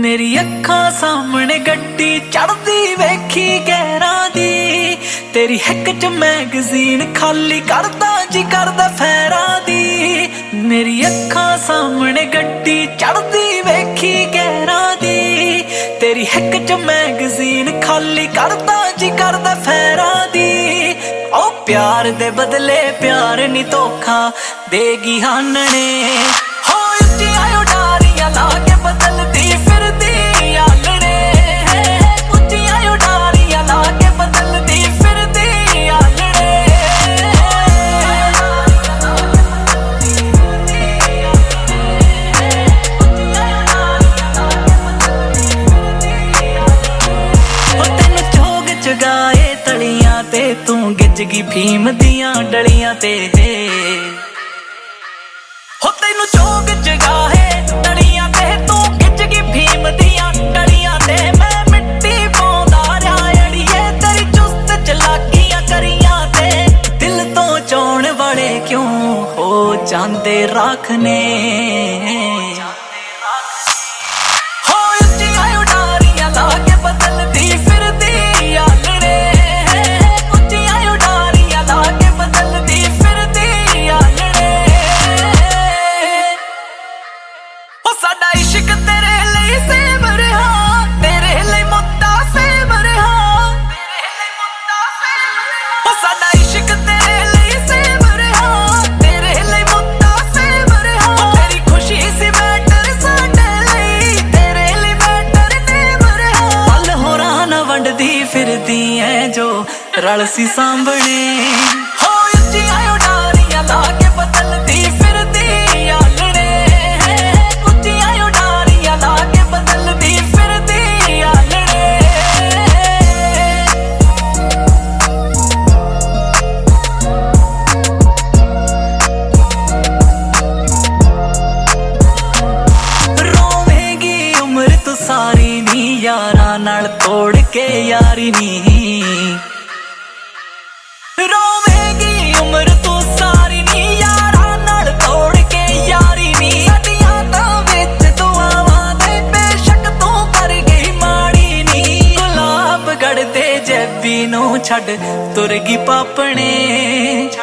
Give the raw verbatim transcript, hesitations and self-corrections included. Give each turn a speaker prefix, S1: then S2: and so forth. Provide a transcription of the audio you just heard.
S1: मेरी अखां सामने गड्डी चढ़दी वेखी गैरां दी, तेरी हिक च मैगजीन खाली करदा जी करदा फैरां दी। मेरी अखां सामने गड्डी चढ़दी वेखी गैरां दी, तेरी हिक च मैगजीन खाली करदा जी करदा फैरां दी। ओ प्यार दे बदले प्यार नी धोखा देगी हानने, हो उच्चियां उडारियां ला के बदलदी फिरदी आलणे, उच्चियां उडारियां ला के बदलदी फिरदी आलणे। ओ तेनू चोग चगाए तलियां ते तू गिजगी भीम दियां डलियां ते, हो तेनू चोग जगाए तलियां ते तू गिजगी भीम दियां डलियां ते। मैं मिट्टी पाउंदा रहा अड़िए तेरी चुस्त चलाकियां करियां ते, दिल तो चौण वाले क्यों हो जांदे राखने। हो उच्चियां उडारियां ला के बदलदी फिरदी आलणे, उच्चियां उडारियां ला के बदलदी फिरदी आलणे। साडा इश्क तेरे लिए सेम रहा, तेरे लिए मुद्दा सेम रहा, साडा इश्क तेरे लिए सेम रहा, तेरे लिए मुद्दा सेम रहा। तेरी खुशी सी मैटर साडे लिए, तेरे लिए मैटर नेम रहा। पल होरा ना वंडदी फिरदी ऐ जो रल सी सांभने, हो उच्चियां उडारियां ला के बदलदी फिरदी आलणे, सारी नी यारा नाल तोड़ के यारी नी, रोवेगी उम्र तू सारी नी यारा नाल तोड़ के यारी नी। साडियां तां विच दुआवां दे बेशक तू कर गई माड़ी नी, गुलाब गढ़दे जैबी नूं छड्ड तुर गई पापणे।